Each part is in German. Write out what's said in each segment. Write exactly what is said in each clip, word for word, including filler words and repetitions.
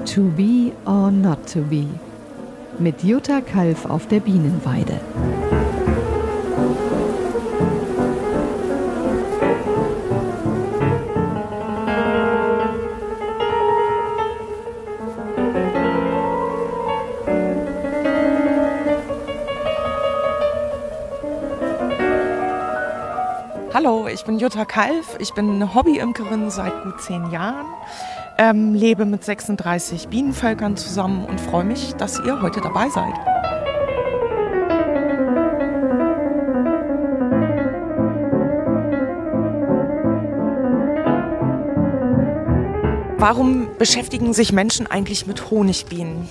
To be or not to be. Mit Jutta Kalf auf der Bienenweide. Hallo, ich bin Jutta Kalf, ich bin Hobbyimkerin seit gut zehn Jahren, ähm, lebe mit sechsunddreißig Bienenvölkern zusammen und freue mich, dass ihr heute dabei seid. Warum beschäftigen sich Menschen eigentlich mit Honigbienen?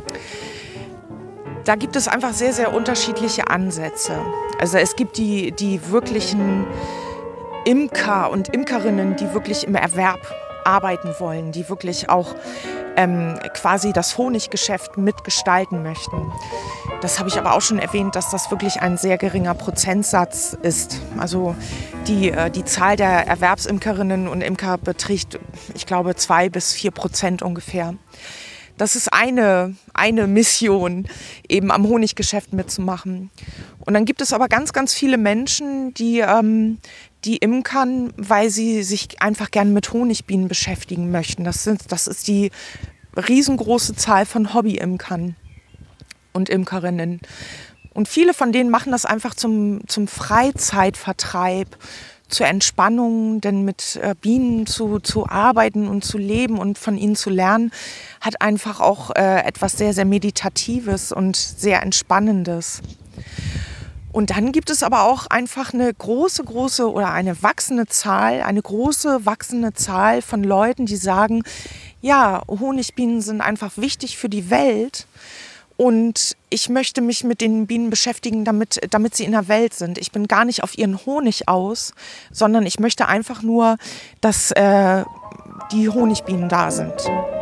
Da gibt es einfach sehr, sehr unterschiedliche Ansätze. Also es gibt die, die wirklichen Imker und Imkerinnen, die wirklich im Erwerb arbeiten wollen, die wirklich auch ähm, quasi das Honiggeschäft mitgestalten möchten. Das habe ich aber auch schon erwähnt, dass das wirklich ein sehr geringer Prozentsatz ist. Also die, äh, die Zahl der Erwerbsimkerinnen und Imker beträgt, ich glaube, zwei bis vier Prozent ungefähr. Das ist eine, eine Mission, eben am Honiggeschäft mitzumachen. Und dann gibt es aber ganz, ganz viele Menschen, die, ähm, die imkern, weil sie sich einfach gerne mit Honigbienen beschäftigen möchten. Das, sind, das ist die riesengroße Zahl von Hobbyimkern und Imkerinnen. Und viele von denen machen das einfach zum, zum Freizeitvertreib, zur Entspannung, denn mit äh, Bienen zu, zu arbeiten und zu leben und von ihnen zu lernen, hat einfach auch äh, etwas sehr, sehr Meditatives und sehr Entspannendes. Und dann gibt es aber auch einfach eine große, große oder eine wachsende Zahl, eine große, wachsende Zahl von Leuten, die sagen, ja, Honigbienen sind einfach wichtig für die Welt. Und ich möchte mich mit den Bienen beschäftigen, damit, damit sie in der Welt sind. Ich bin gar nicht auf ihren Honig aus, sondern ich möchte einfach nur, dass äh, die Honigbienen da sind.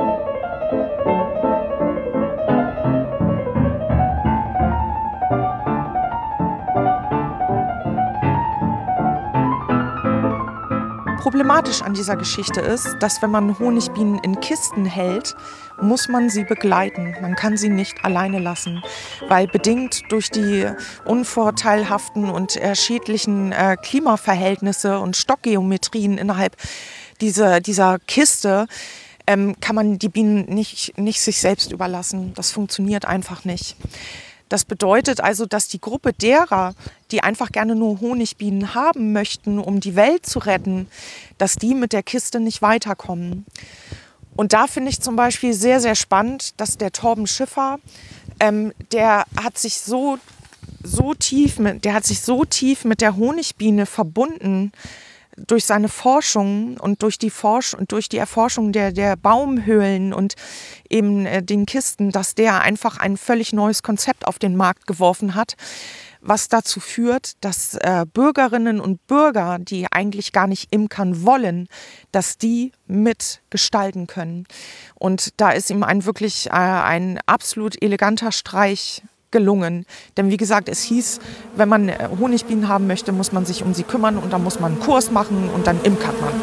Problematisch an dieser Geschichte ist, dass wenn man Honigbienen in Kisten hält, muss man sie begleiten. Man kann sie nicht alleine lassen, weil bedingt durch die unvorteilhaften und äh, schädlichen äh, Klimaverhältnisse und Stockgeometrien innerhalb dieser, dieser Kiste ähm, kann man die Bienen nicht, nicht sich selbst überlassen. Das funktioniert einfach nicht. Das bedeutet also, dass die Gruppe derer, die einfach gerne nur Honigbienen haben möchten, um die Welt zu retten, dass die mit der Kiste nicht weiterkommen. Und da finde ich zum Beispiel sehr, sehr spannend, dass der Torben Schiffer, ähm, der hat sich so, so tief mit, der hat sich so tief mit der Honigbiene verbunden, durch seine Forschung und durch die Forsch und durch die Erforschung der, der Baumhöhlen und eben äh, den Kisten, dass der einfach ein völlig neues Konzept auf den Markt geworfen hat, was dazu führt, dass äh, Bürgerinnen und Bürger, die eigentlich gar nicht imkern wollen, dass die mitgestalten können. Und da ist ihm ein wirklich äh, ein absolut eleganter Streich gelungen. Denn wie gesagt, es hieß, wenn man Honigbienen haben möchte, muss man sich um sie kümmern und dann muss man einen Kurs machen und dann imkert man.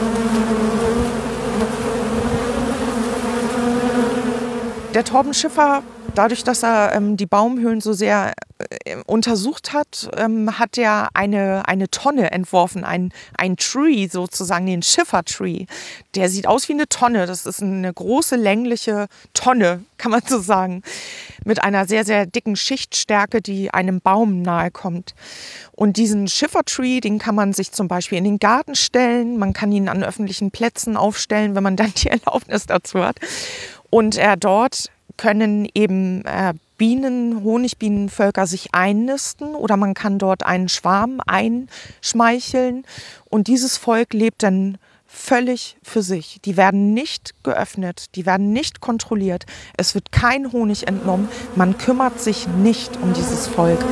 Der Torben Schiffer, dadurch, dass er ähm, die Baumhöhlen so sehr äh, untersucht hat, ähm, hat er eine, eine Tonne entworfen, ein, ein Tree sozusagen, den Schiffer-Tree. Der sieht aus wie eine Tonne, das ist eine große längliche Tonne, kann man so sagen, mit einer sehr, sehr dicken Schichtstärke, die einem Baum nahe kommt. Und diesen Schiffer-Tree, den kann man sich zum Beispiel in den Garten stellen, man kann ihn an öffentlichen Plätzen aufstellen, wenn man dann die Erlaubnis dazu hat. Und äh, dort können eben äh, Bienen, Honigbienenvölker sich einnisten oder man kann dort einen Schwarm einschmeicheln und dieses Volk lebt dann völlig für sich. Die werden nicht geöffnet, die werden nicht kontrolliert, es wird kein Honig entnommen, man kümmert sich nicht um dieses Volk.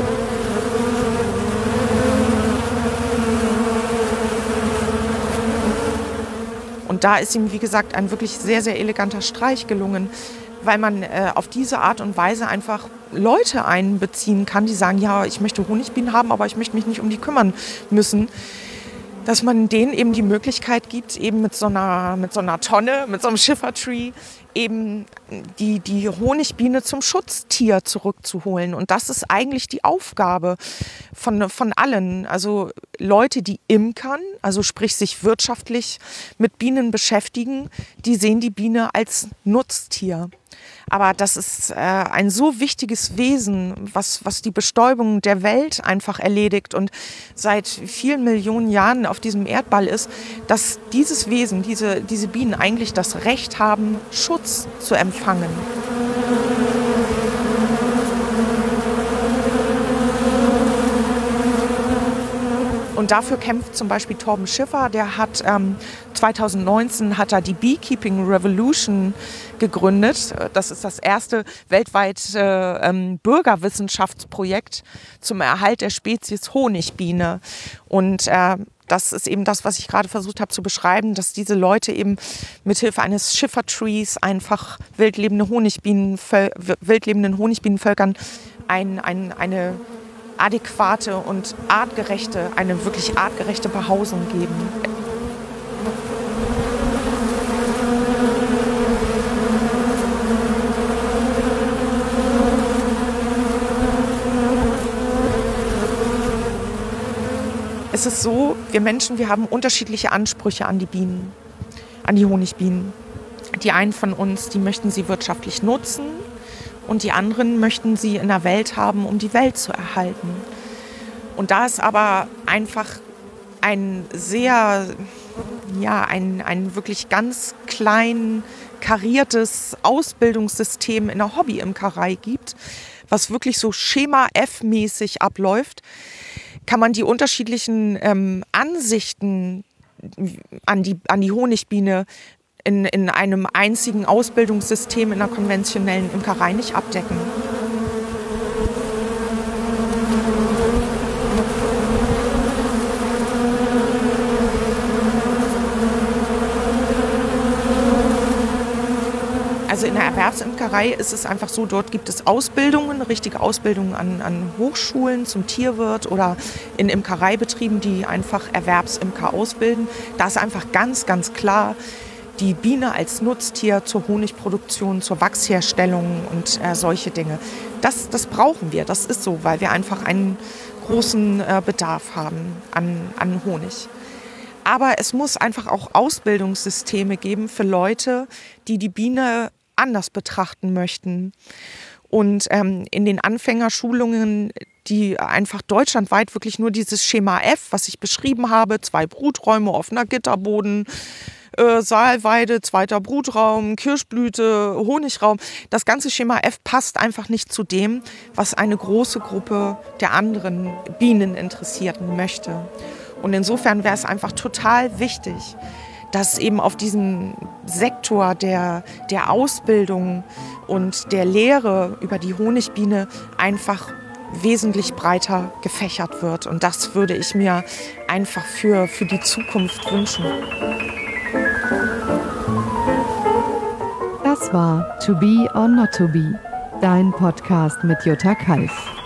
Und da ist ihm, wie gesagt, ein wirklich sehr, sehr eleganter Streich gelungen, weil man äh, auf diese Art und Weise einfach Leute einbeziehen kann, die sagen, ja, ich möchte Honigbienen haben, aber ich möchte mich nicht um die kümmern müssen. dass man denen eben die Möglichkeit gibt, eben mit so einer, mit so einer Tonne, mit so einem Schiffertree eben die, die Honigbiene zum Schutztier zurückzuholen. Und das ist eigentlich die Aufgabe von, von allen. Also Leute, die imkern, also sprich sich wirtschaftlich mit Bienen beschäftigen, die sehen die Biene als Nutztier. Aber das ist äh, ein so wichtiges Wesen, was, was die Bestäubung der Welt einfach erledigt und seit vielen Millionen Jahren auf diesem Erdball ist, dass dieses Wesen, diese, diese Bienen eigentlich das Recht haben, Schutz zu empfangen. Und dafür kämpft zum Beispiel Torben Schiffer, der hat ähm, zwanzig neunzehn hat er die Beekeeping Revolution gegründet. Das ist das erste weltweit äh, ähm, Bürgerwissenschaftsprojekt zum Erhalt der Spezies Honigbiene. Und äh, das ist eben das, was ich gerade versucht habe zu beschreiben, dass diese Leute eben mithilfe eines Schiffertrees einfach wildlebende Honigbienen, wildlebenden Honigbienenvölkern ein, ein, eine adäquate und artgerechte, eine wirklich artgerechte Behausung geben. Es ist so, wir Menschen, wir haben unterschiedliche Ansprüche an die Bienen, an die Honigbienen. Die einen von uns, die möchten sie wirtschaftlich nutzen und die anderen möchten sie in der Welt haben, um die Welt zu erhalten. Und da ist aber einfach ein sehr, ja, ein, ein wirklich ganz klein kariertes Ausbildungssystem in der Hobbyimkerei gibt, was wirklich so Schema-F-mäßig abläuft, kann man die unterschiedlichen ähm, Ansichten an die, an die Honigbiene in, in einem einzigen Ausbildungssystem in der konventionellen Imkerei nicht abdecken. Also in der Erwerbsimkerei ist es einfach so, dort gibt es Ausbildungen, richtige Ausbildungen an, an Hochschulen zum Tierwirt oder in Imkereibetrieben, die einfach Erwerbsimker ausbilden. Da ist einfach ganz, ganz klar die Biene als Nutztier zur Honigproduktion, zur Wachsherstellung und äh, solche Dinge. Das, das brauchen wir, das ist so, weil wir einfach einen großen äh, Bedarf haben an, an Honig. Aber es muss einfach auch Ausbildungssysteme geben für Leute, die die Biene anders betrachten möchten. Und ähm, in den Anfängerschulungen, die einfach deutschlandweit wirklich nur dieses Schema F, was ich beschrieben habe, zwei Bruträume, offener Gitterboden, äh, Saalweide, zweiter Brutraum, Kirschblüte, Honigraum. Das ganze Schema F passt einfach nicht zu dem, was eine große Gruppe der anderen Bieneninteressierten möchte. Und insofern wäre es einfach total wichtig, dass eben auf diesem Sektor der, der Ausbildung und der Lehre über die Honigbiene einfach wesentlich breiter gefächert wird. Und das würde ich mir einfach für, für die Zukunft wünschen. Das war To Be or Not To Be, dein Podcast mit Jutta Kalf.